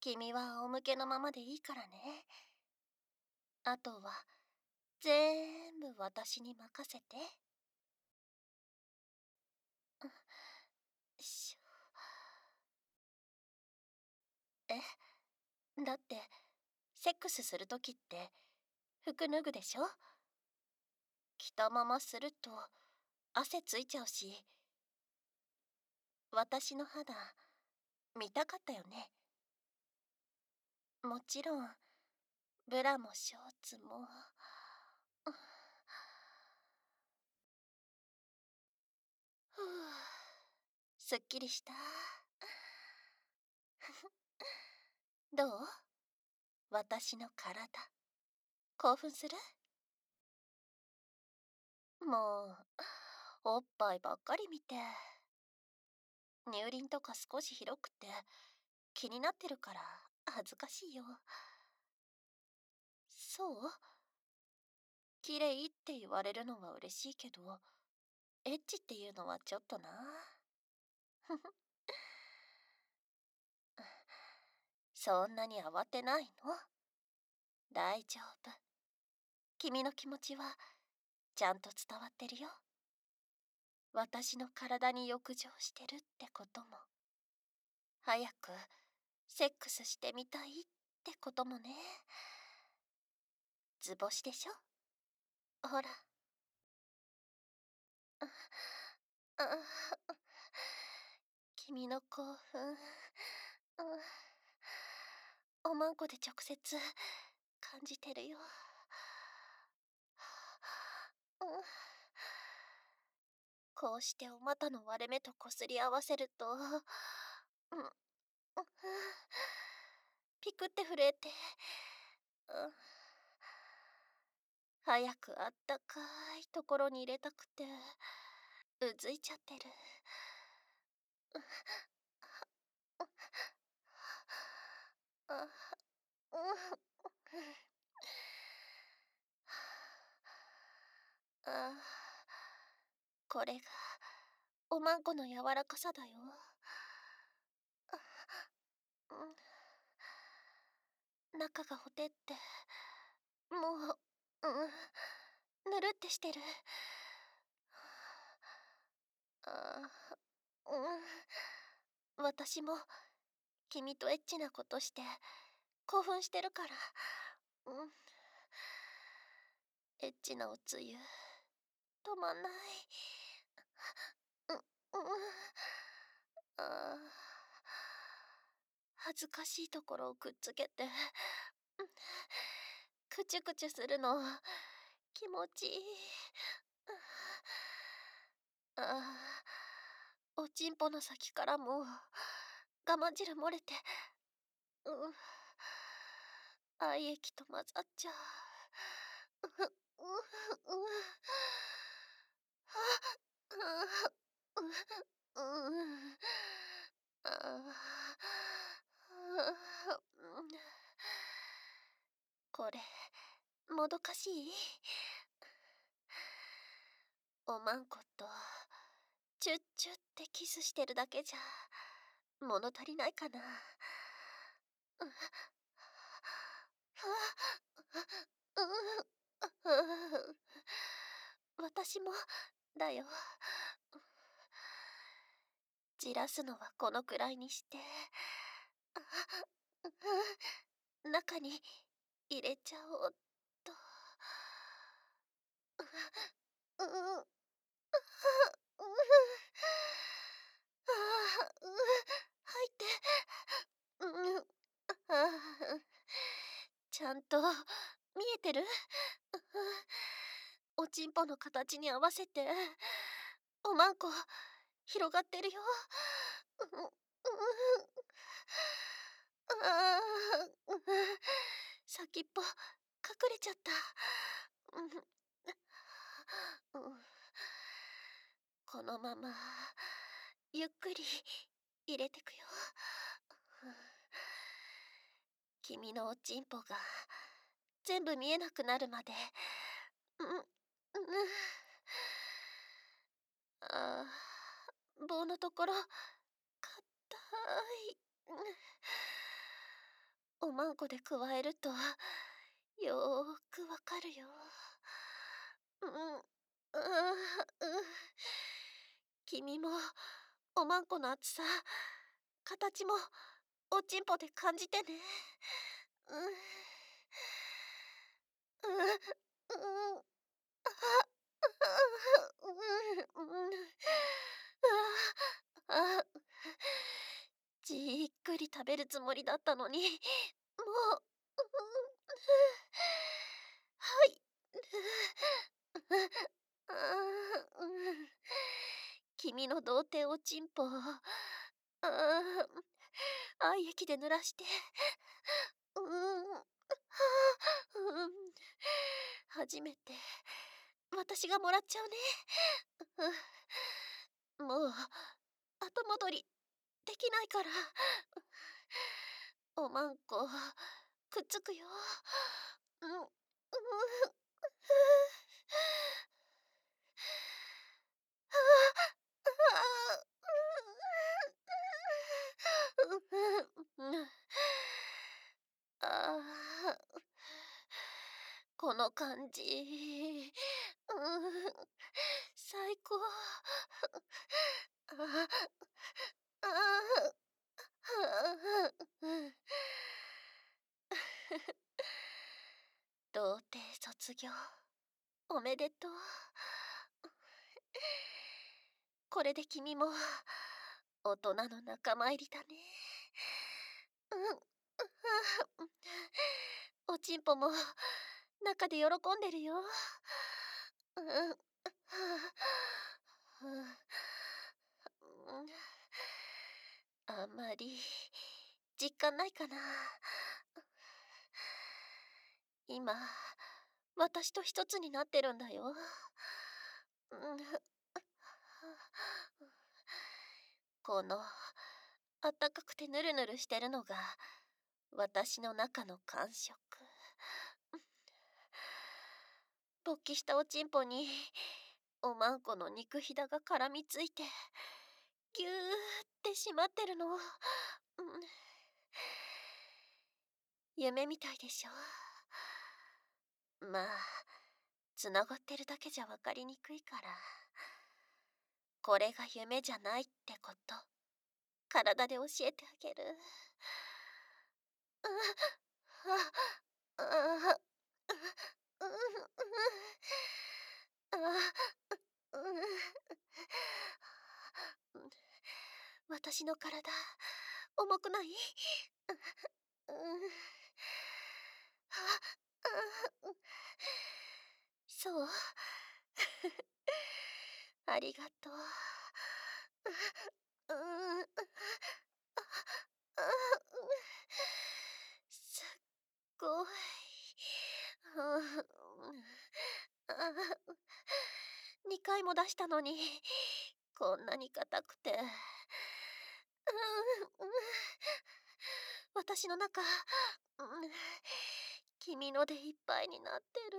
君は仰向けのままでいいからね。あとは、全部私に任せて。しょだって、セックスするときって、服脱ぐでしょ？着たまますると、汗ついちゃうし、私の肌、見たかったよね。もちろん、ブラもショーツも。ふぅ、すっきりした。どう？私の体、興奮する？もう、おっぱいばっかり見て。乳輪とか少し広くて、気になってるから恥ずかしいよ。そう？綺麗って言われるのは嬉しいけど、エッチっていうのはちょっとな。ふふ。そんなに慌てないの？大丈夫。君の気持ちはちゃんと伝わってるよ。私の体に浴場してるってことも、早くセックスしてみたいってこともね。図星でしょ？ほら。あ、君の興奮、おまんこで直接感じてるよ。こうしてお股の割れ目とこすり合わせると、ピクって震えて、早くあったかいところに入れたくて、うずいちゃってる。これがおまんこの柔らかさだよ。中がほてって、もう、ぬるってしてる。私も君とエッチなことして興奮してるから。エッチなおつゆ止まんない。うんうんあ恥ずかしいところをくっつけて、くちゅくちゅするの気持ちいい。おちんぽの先からも我慢汁漏れて、愛液と混ざっちゃう。これ、もどかしい？おまんこと、チュッチュってキスしてるだけじゃ、物足りないかな。私も、だよ。じらすのはこのくらいにして、中に入れちゃおうっと。入って。ちゃんと見えてる？おちんぽの形に合わせて、おまんこ広がってるよ。先っぽ隠れちゃった。このままゆっくり入れてくよ。君のおちんぽが全部見えなくなるまで。棒のところ、かたい。 おまんこで加えると、よーくわかるよ。うん、君も、おまんこの厚さ、形も、おちんぽで感じてね。うん、うん、うん、あ、じっくり食べるつもりだったのに、もう、はい。君の童貞おちんぽを、愛液で濡らして、初めて、私がもらっちゃうね。もう、後戻りできないから。おまんこ、くっつくよ。うん、うん、ああ、この感じ、最高。ああ、童貞卒業、おめでとう。これで君も、大人の仲間入りだね。おちんぽも、中で喜んでるよ。あんまり、実感ないかな。今、私と一つになってるんだよ。この、あったかくてぬるぬるしてるのが、私の中の感触。勃起したおちんぽに、おまんこの肉ひだが絡みついて、ぎゅーってしまってるの。夢みたいでしょ。まあ、つながってるだけじゃわかりにくいから。これが夢じゃないってこと、体で教えてあげる。あ、あ、私の体、重くない？そう。ありがとう。すっごい。2回も出したのに、こんなに硬くて。私の中、君のでいっぱいになってる。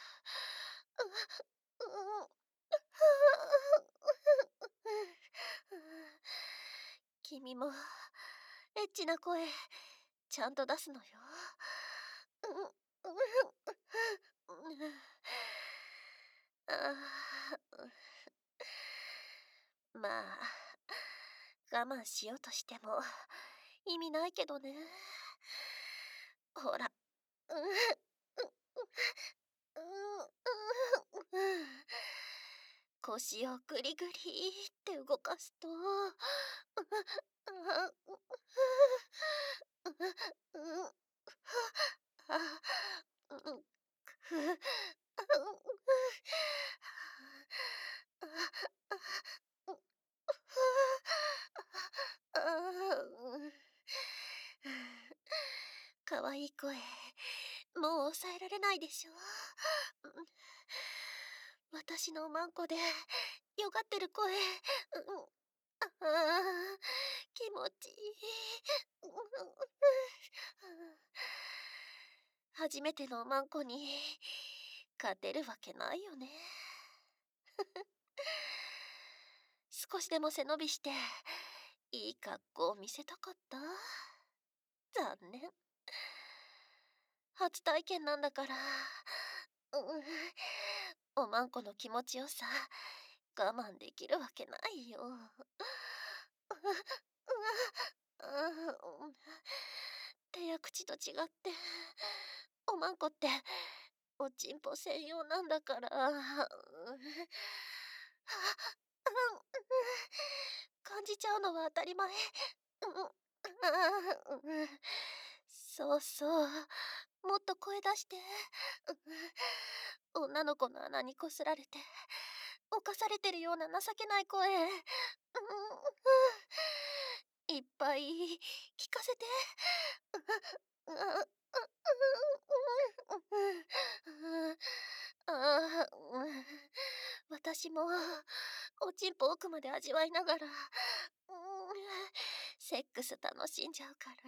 君も、エッチな声、ちゃんと出すのよ。あまあ、我慢しようとしても意味ないけどね。ほら。腰をグリグリって動かすと、かわいい声、もう抑えられないでしょ。私のおまんこでよがってる声、ああ、気持ちいい。初めてのおまんこに勝てるわけないよね。少しでも背伸びしていい格好を見せたかった。残念。 初体験なんだから。おまんこの気持ちよさ、我慢できるわけないよ。手や口と違って、おまんこっておちんぽ専用なんだから。感じちゃうのは当たり前。そうそう。もっと声出して。女の子の穴にこすられて、侵されてるような情けない声。いっぱい聞かせて。私もおちんぽ奥まで味わいながら、セックス楽しんじゃうから。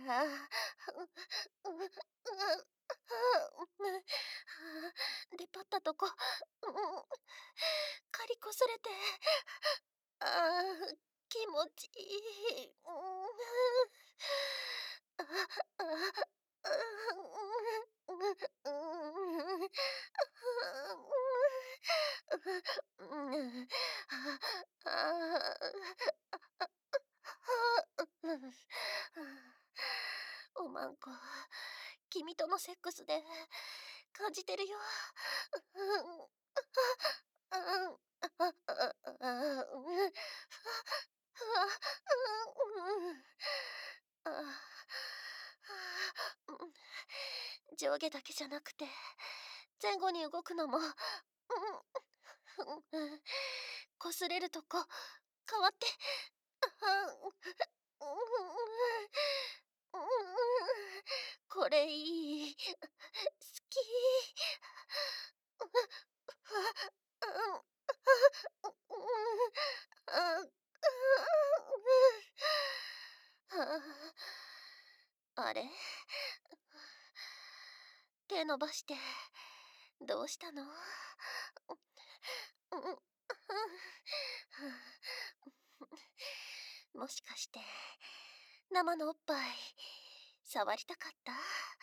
出っ張ったとこ、刈りこすれて、ああ、気持ちいい。おまんこ、君とのセックスで感じてるよ。上下だけじゃなくて前後に動くのも、擦れるとこ変わって、これいい、好き。あれ、手伸ばして、どうしたの？もしかして、生のおっぱい、触りたかった？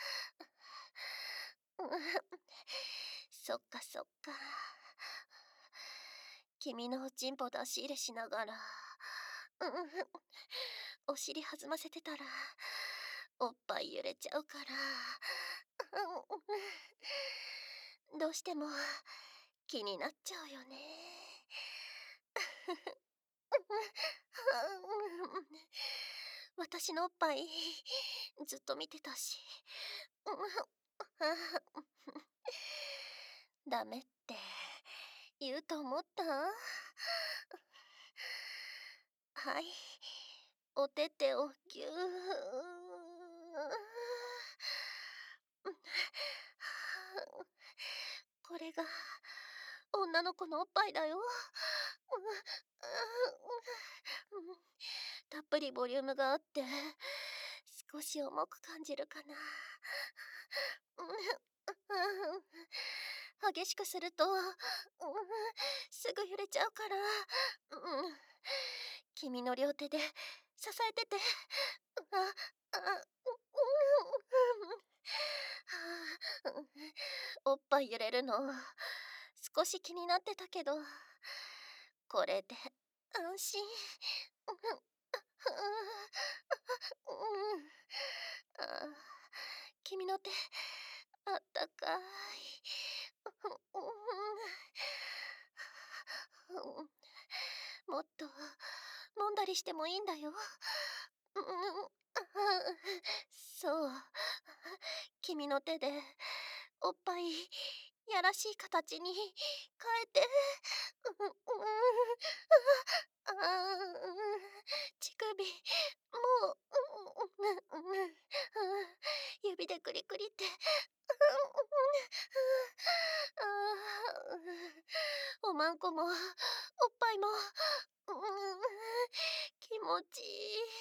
そっかそっか。君のおちんぽ出し入れしながら、お尻弾ませてたら、おっぱい揺れちゃうから、どうしても気になっちゃうよね。私のおっぱいずっと見てたし。ダメって言うと思った？はい、お手手をぎゅー。これが女の子のおっぱいだよ。たっぷりボリュームがあって少し重く感じるかな。激しくすると、すぐ揺れちゃうから、君の両手で支えてて。おっぱい揺れるの少し気になってたけど、これで安心。君の手あったかい。もっと揉んだりしてもいいんだよ。そう。君の手でおっぱいやらしい形に変えて。乳首もう指でクリクリって。おまんこもおっぱいも気持ちいい。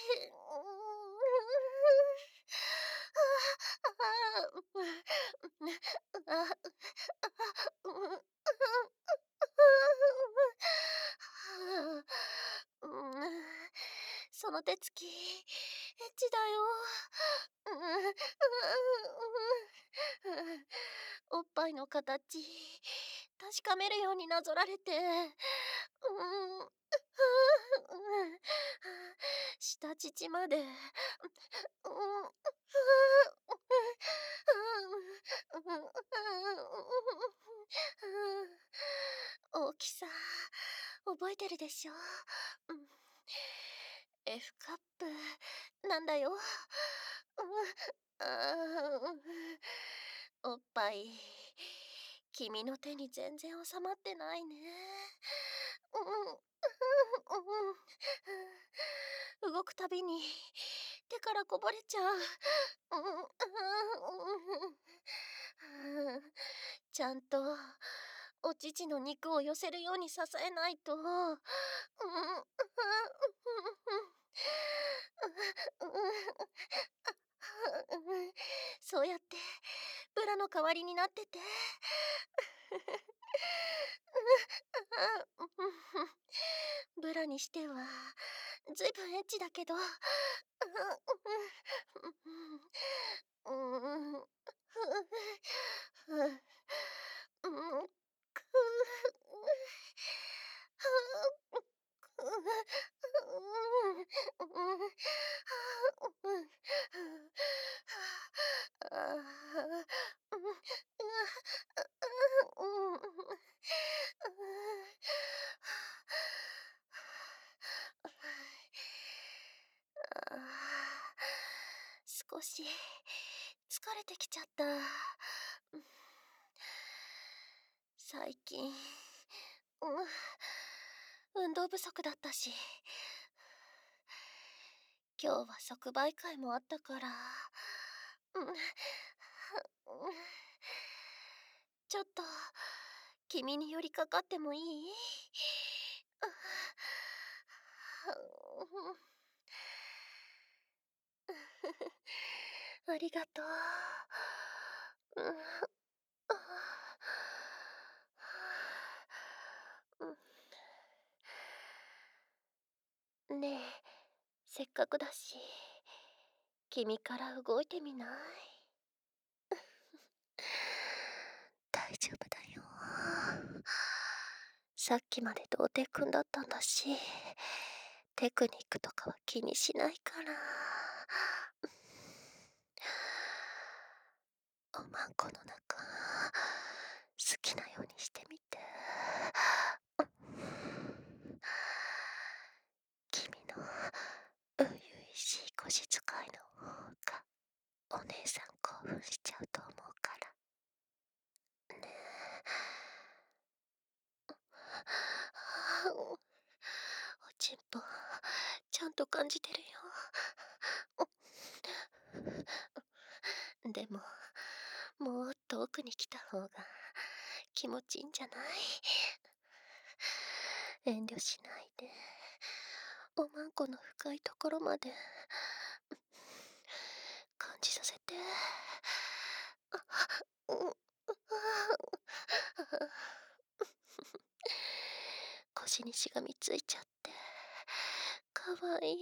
その手つきエッチだよ。 ぱいの形、確かめるようになぞられて、下乳まで、大きさ、覚えてるでしょ？F カップなんだよ。おっぱい、君の手に全然収まってないね。動くたびに手からこぼれちゃう。ちゃんとお乳の肉を寄せるように支えないと。そうやってブラの代わりになってて。ブラにしてはずいぶんエッチだけど。少し疲れてきちゃった。最近、運動不足だったし、今日は即売会もあったから、ちょっと君に寄りかかってもいい？ありがとう。ねえ、せっかくだし、君から動いてみない？大丈夫だよ。さっきまで童貞くんだったんだし、テクニックとかは気にしないから。おまんこの中、好きなようにしてみて。君の初々しい腰使いの方がお姉さん興奮しちゃうと思うからね。おちんぽちゃんと感じてるよ。でももっと奥に来た方が気持ちいいんじゃない？遠慮しないでおまんこの深いところまで感じさせて。腰にしがみついちゃってかわいい。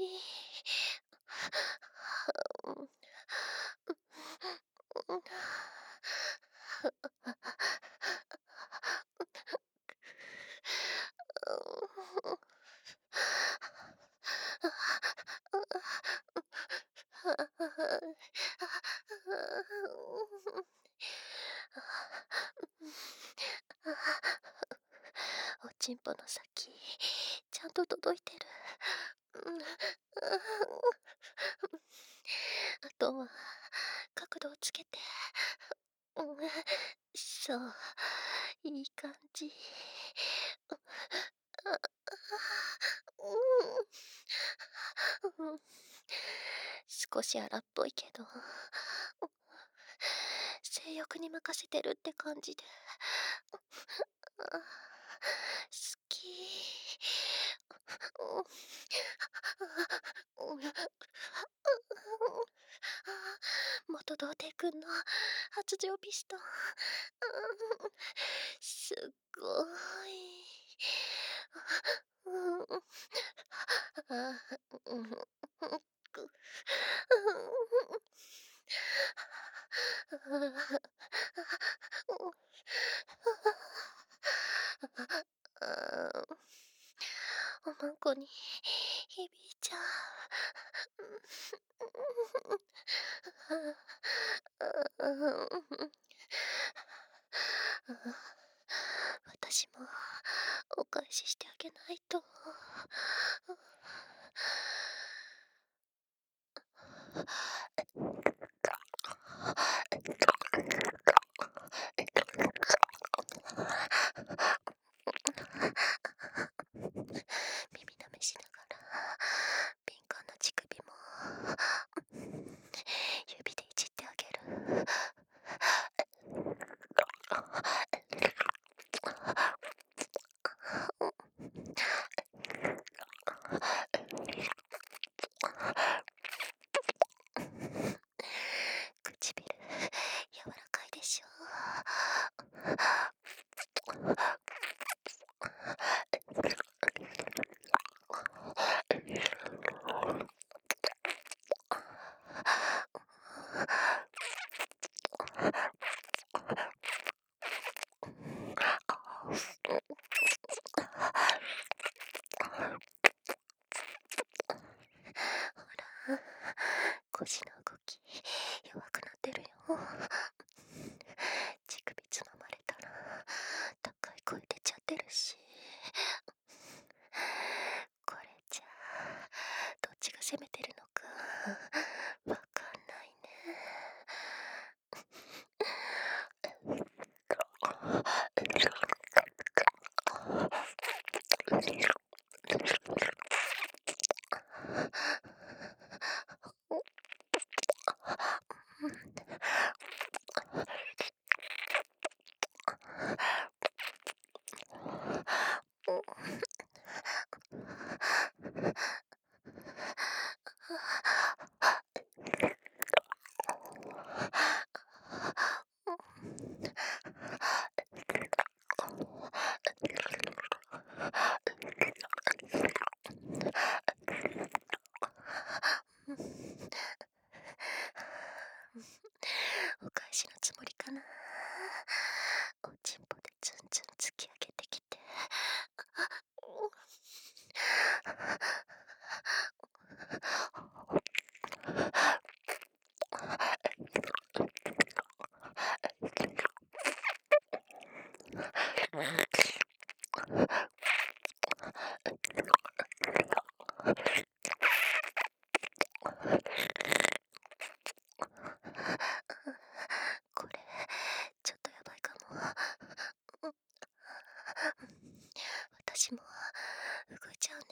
おちんぽの先ちゃんと届いてる。あとは角度をつけて。そう、いい感じ。少し荒っぽいけど、性欲に任せてるって感じで好き。元童貞くんの発情ピストン。すっごい。 私もお返ししてあげないと。耳舐めしながら敏感な乳首も指でいじってあげる。唇柔らかいでしょ。ほら、腰の動き弱くなってるよ。乳首つままれたら高い声出ちゃってるし。これじゃどっちが攻めてるのかわかんないね。お返しのつもりかな。おちんぽでツンツン突き上げてきて。これちょっとやばいかも。私も動いちゃうね。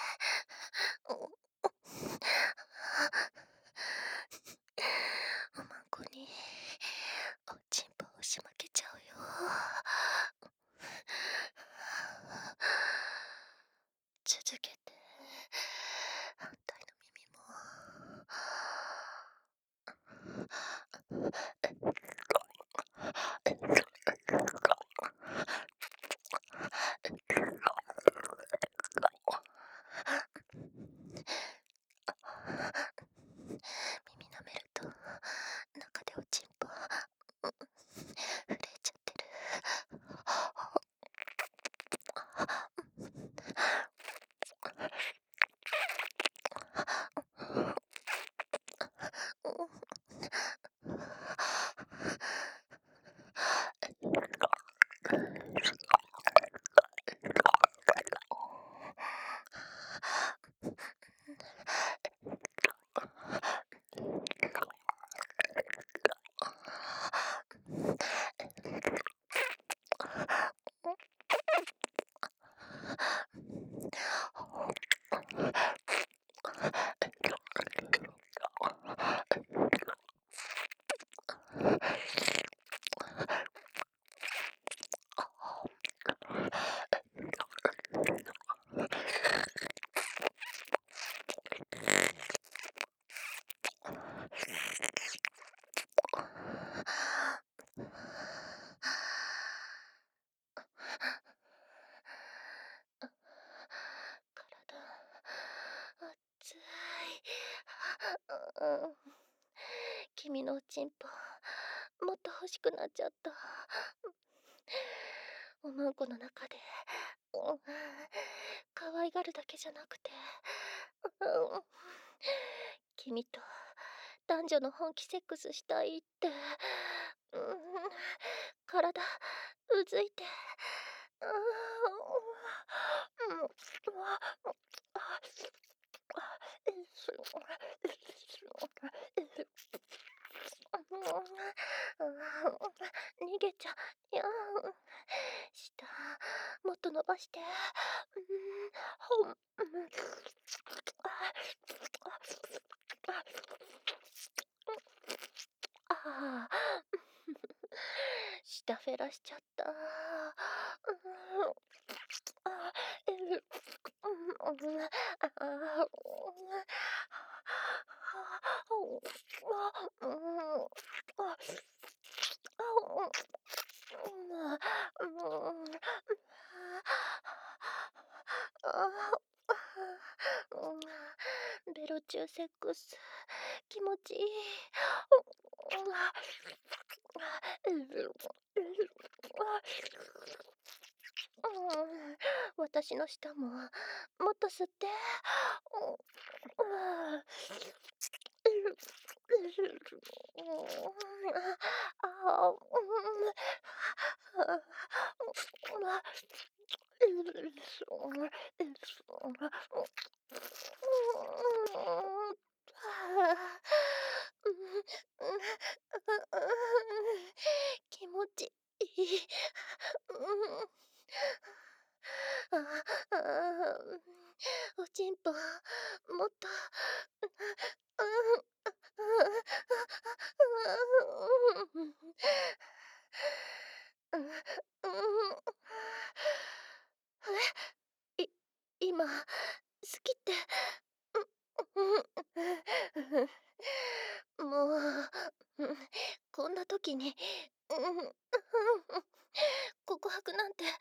おまんこにおちんぽ押し負けちゃうよ。続けて反対の耳も。耳舐めると中でおちんぽ震えちゃってる。体熱い。君のおちんぽもっと欲しくなっちゃった。おまんこの中で可愛がるだけじゃなくて君と男女の本気セックスしたいって。体うずいて。逃げちゃやん。下もっと伸ばして。ほん。ああ、下フェラしちゃった。ベロチューセックス気持ちいい。私の舌ももっと吸って。気持ちいい。おちんぽもっと。い今好きって。もうこんな時に告白なんて。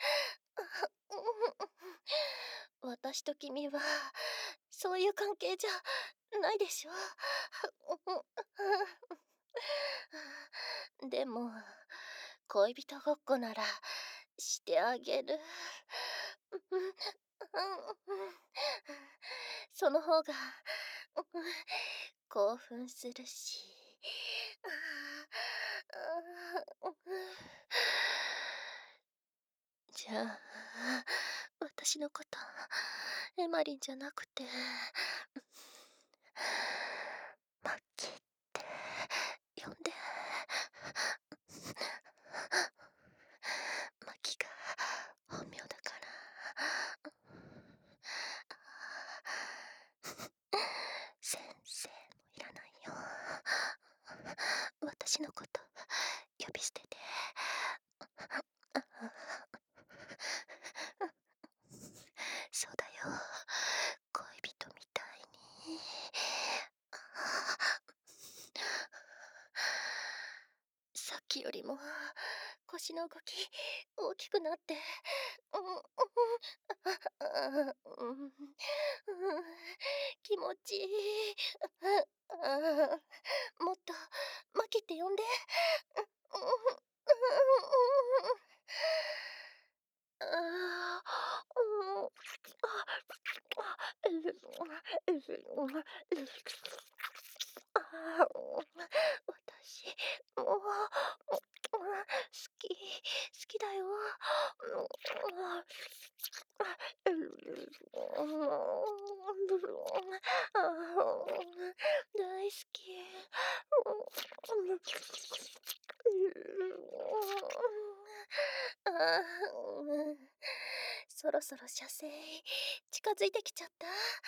私と君はそういう関係じゃないでしょ。でも恋人ごっこならしてあげる。その方が興奮するし。じゃあ私のことエマリンじゃなくてマッキーって呼んで。マキが本名だから。先生もいらないよ。私のこと呼び捨てて。そうだよ、恋人みたいに。さっきよりも腰の動き大きくなって。気持ちいい。もっとマキって呼んで。私もう好き好きだよ。大好き。そろそろ射精近づいてきちゃった。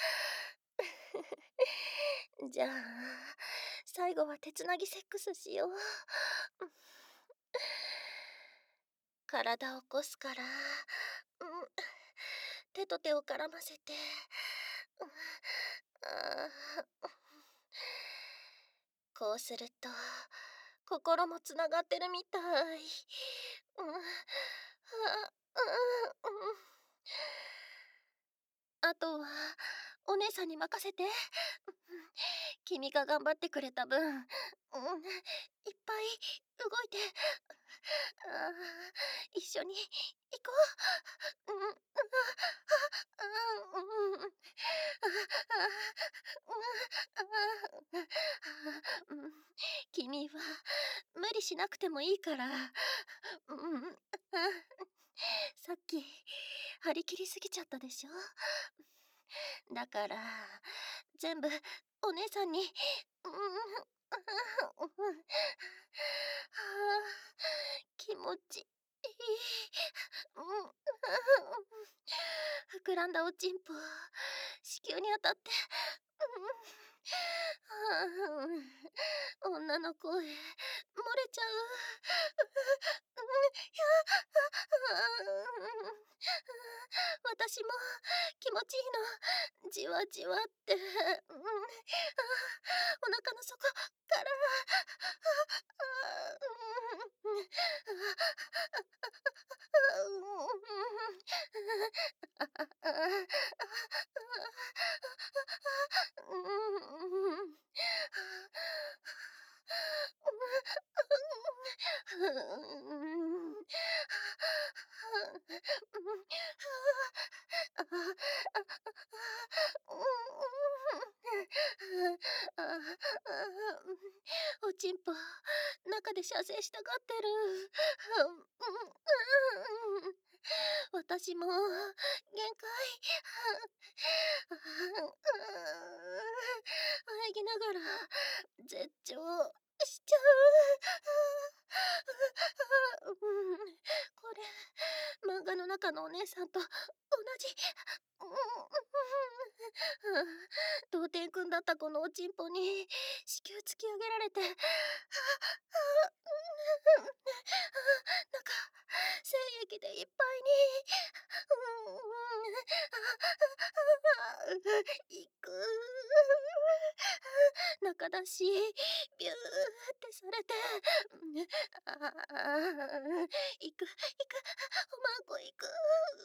じゃあ最後は手つなぎセックスしよう。体を起こすから、手と手を絡ませて。こうすると心もつながってるみたい。あとはお姉さんに任せて。君が頑張ってくれた分、いっぱい動いて。一緒にこう。君は無理しなくてもいいから。さっき張り切りすぎちゃったでしょ。だから全部お姉さんに。気持ちいい。膨らんだおちんぽ子宮に当たって。女の声漏れちゃう。私も気持ちいいの。じわじわって。お腹の底から。おちんぽ中で射精したがってる。私も限界。喘ぎながら絶頂しちゃう。これ漫画の中のお姉さんと同じ。童貞くんだったこのおちんぽに子宮突き上げられて。なんか精液でいっぱいに。いく。中だしビューってされて。いくいく。おまんこいく。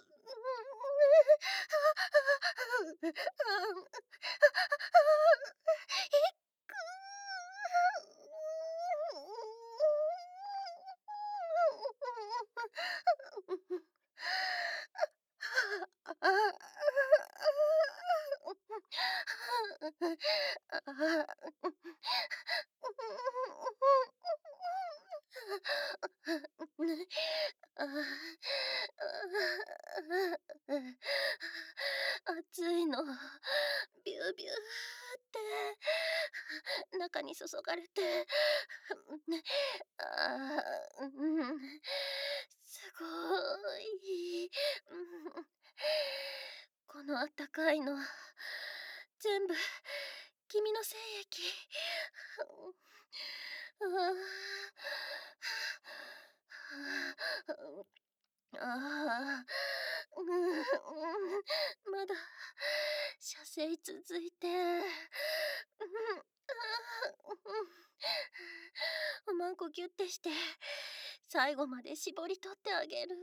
熱いの。ビュービューって中に注がれて。すごい。このあったかいの全部君の精液。ああ、まだ射精続いて。おまんこギュッてして最後まで絞り取ってあげる。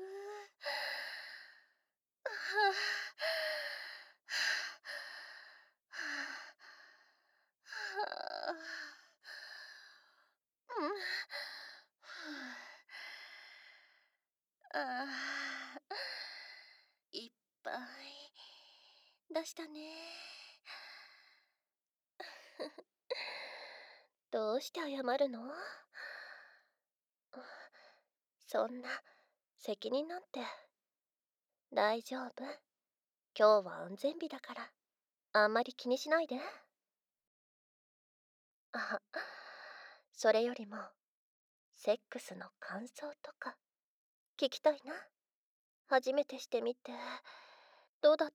いっぱい出したね。どうして謝るの？そんな責任なんて。大丈夫。今日は安全日だからあんまり気にしないで。あ、それよりもセックスの感想とか聞きたいな。初めてしてみてどうだった？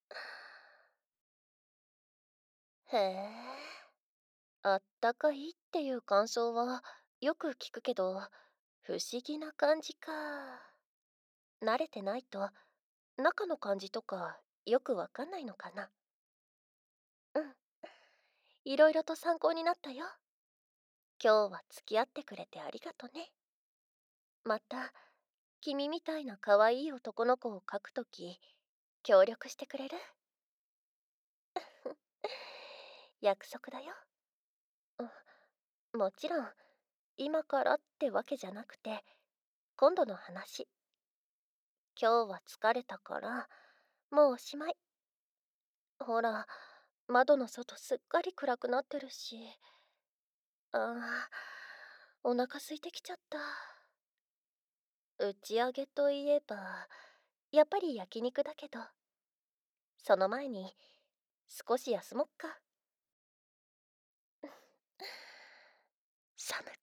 へえ、あったかいっていう感想はよく聞くけど、不思議な感じか。慣れてないと中の感じとかよくわかんないのかな。うん、いろいろと参考になったよ。今日は付き合ってくれてありがとね。また君みたいな可愛い男の子を描くとき協力してくれる？約束だよ。もちろん今からってわけじゃなくて今度の話。 今日は疲れたから、もうおしまい。ほら、窓の外すっかり暗くなってるし。あお腹空いてきちゃった。打ち上げといえば、やっぱり焼肉だけど、その前に少し休もっか。寒